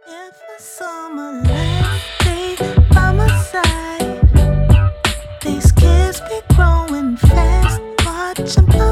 If a summer last day by my side, these kids be growing fast. Watch 'em